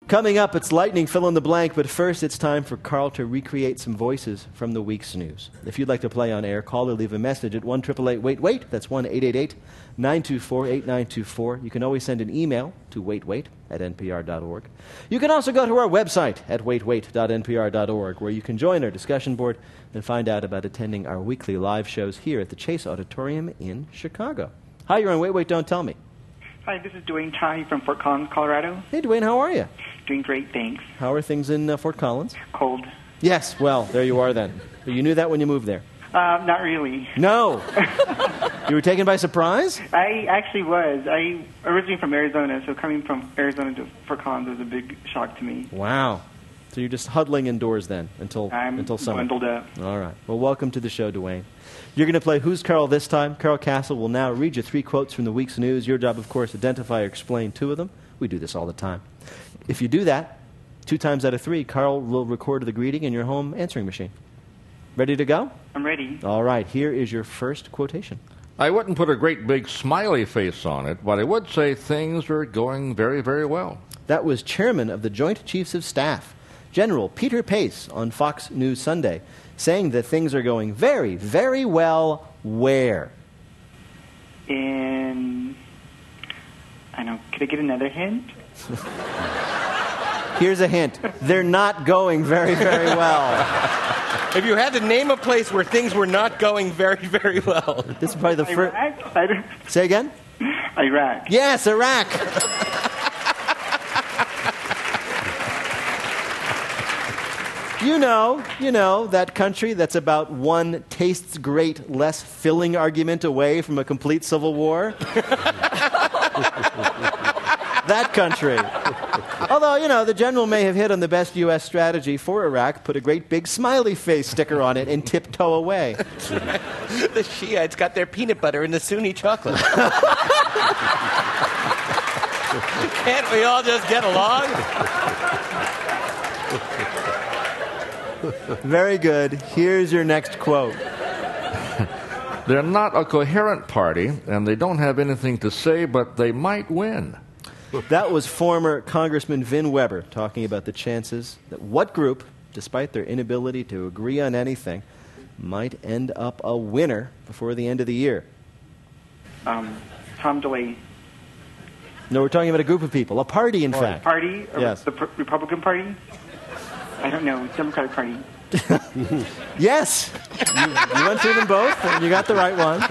Coming up, it's lightning fill in the blank, but first it's time for Carl to recreate some voices from the week's news. If you'd like to play on air, call or leave a message at 1-888-WAIT-WAIT. That's 1-888-924-8924. You can always send an email to waitwait@npr.org. You can also go to our website at waitwait.npr.org, where you can join our discussion board and find out about attending our weekly live shows here at the Chase Auditorium in Chicago. Hi, you're on Wait, Wait, Don't Tell Me. Hi, this is Dwayne Tai from Fort Collins, Colorado. Hey, Dwayne, how are you? Doing great, thanks. How are things in Fort Collins? Cold. Yes, well, there you are then. You knew that when you moved there? Not really. No. You were taken by surprise? I actually was. I originally from Arizona, so coming from Arizona to Fort Collins was a big shock to me. Wow. So you're just huddling indoors then until summer? I'm bundled up. All right. Well, welcome to the show, Dwayne. You're going to play Who's Carl this time. Carl Castle will now read you 3 quotes from the week's news. Your job, of course, identify or explain 2 of them. We do this all the time. If you do that, 2 times out of 3, Carl will record the greeting in your home answering machine. Ready to go? I'm ready. All right. Here is your first quotation. I wouldn't put a great big smiley face on it, but I would say things are going very, very well. That was Chairman of the Joint Chiefs of Staff, General Peter Pace, on Fox News Sunday, saying that things are going very, very well where? I know. Could I get another hint? Here's a hint. They're not going very, very well. If you had to name a place where things were not going very, very well. This is probably the first. Iraq? Say again? Iraq. Yes, Iraq. You know, that country that's about one tastes great, less filling argument away from a complete civil war. That country. Although, the general may have hit on the best U.S. strategy for Iraq, put a great big smiley face sticker on it and tiptoe away. The Shiites got their peanut butter in the Sunni chocolate. Can't we all just get along? Very good. Here's your next quote. They're not a coherent party, and they don't have anything to say, but they might win. That was former Congressman Vin Weber talking about the chances that what group, despite their inability to agree on anything, might end up a winner before the end of the year. Tom DeLay. No, we're talking about a group of people. A party, in fact. Party? Yes. The Republican Party? I don't know. Democratic Party. Yes. You went through them both, and you got the right one.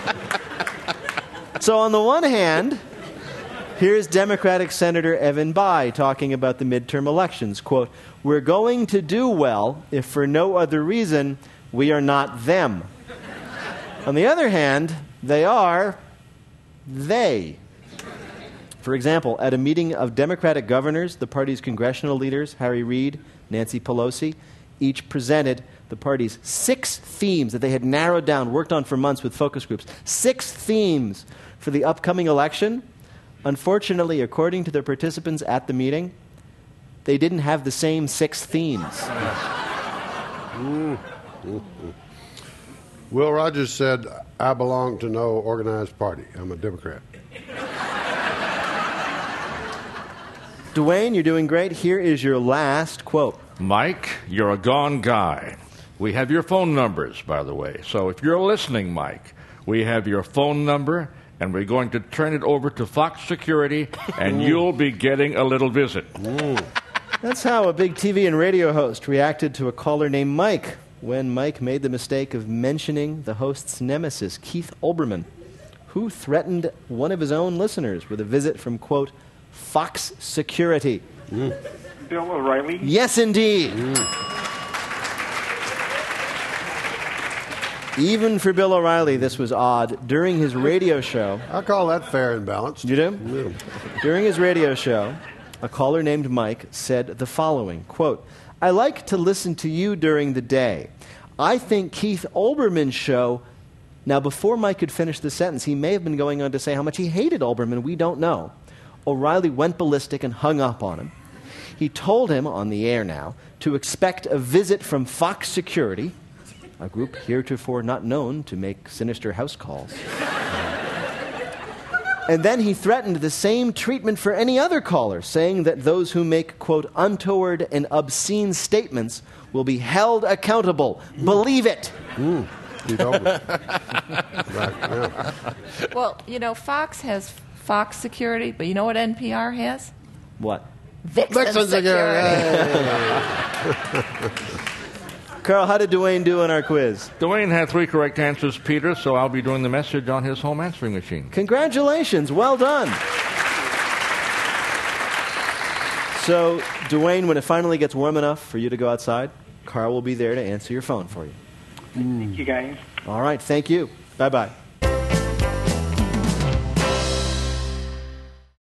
So on the one hand, here's Democratic Senator Evan Bayh talking about the midterm elections. Quote, "We're going to do well if for no other reason we are not them." On the other hand, they are they. For example, at a meeting of Democratic governors, the party's congressional leaders, Harry Reid, Nancy Pelosi, each presented the party's 6 themes that they had narrowed down, worked on for months with focus groups. 6 themes for the upcoming election. Unfortunately, according to the participants at the meeting, they didn't have the same 6 themes. Will Rogers said, "I belong to no organized party. I'm a Democrat." Dwayne, you're doing great. Here is your last quote. Mike, you're a gone guy. We have your phone numbers, by the way. So if you're listening, Mike, we have your phone number, and we're going to turn it over to Fox Security, and you'll be getting a little visit. That's how a big TV and radio host reacted to a caller named Mike when Mike made the mistake of mentioning the host's nemesis, Keith Olbermann, who threatened one of his own listeners with a visit from, quote, Fox Security. Bill O'Reilly? Yes, indeed. Even for Bill O'Reilly, this was odd. During his radio show... I call that fair and balanced. You do? Yeah. During his radio show, a caller named Mike said the following, quote, "I like to listen to you during the day. I think Keith Olbermann's show..." Now, before Mike could finish the sentence, he may have been going on to say how much he hated Olbermann. We don't know. O'Reilly went ballistic and hung up on him. He told him, on the air now, to expect a visit from Fox Security, a group heretofore not known to make sinister house calls. And then he threatened the same treatment for any other caller, saying that those who make, quote, untoward and obscene statements will be held accountable. Believe it. He told me. Right, yeah. Well, Fox has Fox Security, but you know what NPR has? What? Vixen Security. Carl, how did Dwayne do in our quiz? Dwayne had 3 correct answers, Peter, so I'll be doing the message on his home answering machine. Congratulations. Well done. So, Dwayne, when it finally gets warm enough for you to go outside, Carl will be there to answer your phone for you. Thank you, guys. All right. Thank you. Bye-bye.